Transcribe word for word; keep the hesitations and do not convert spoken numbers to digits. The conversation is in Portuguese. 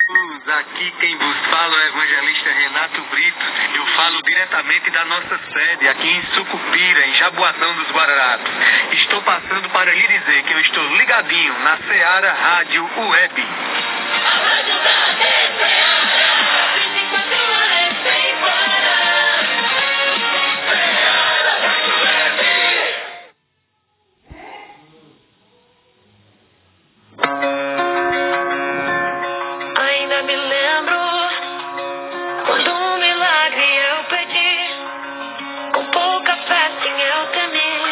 Aqui quem vos fala é o evangelista Renato Brito. Eu falo diretamente da nossa sede, aqui em Sucupira, em Jaboatão dos Guararapes. Estou passando para lhe dizer que eu estou ligadinho na Seara Rádio Web. A Rádio da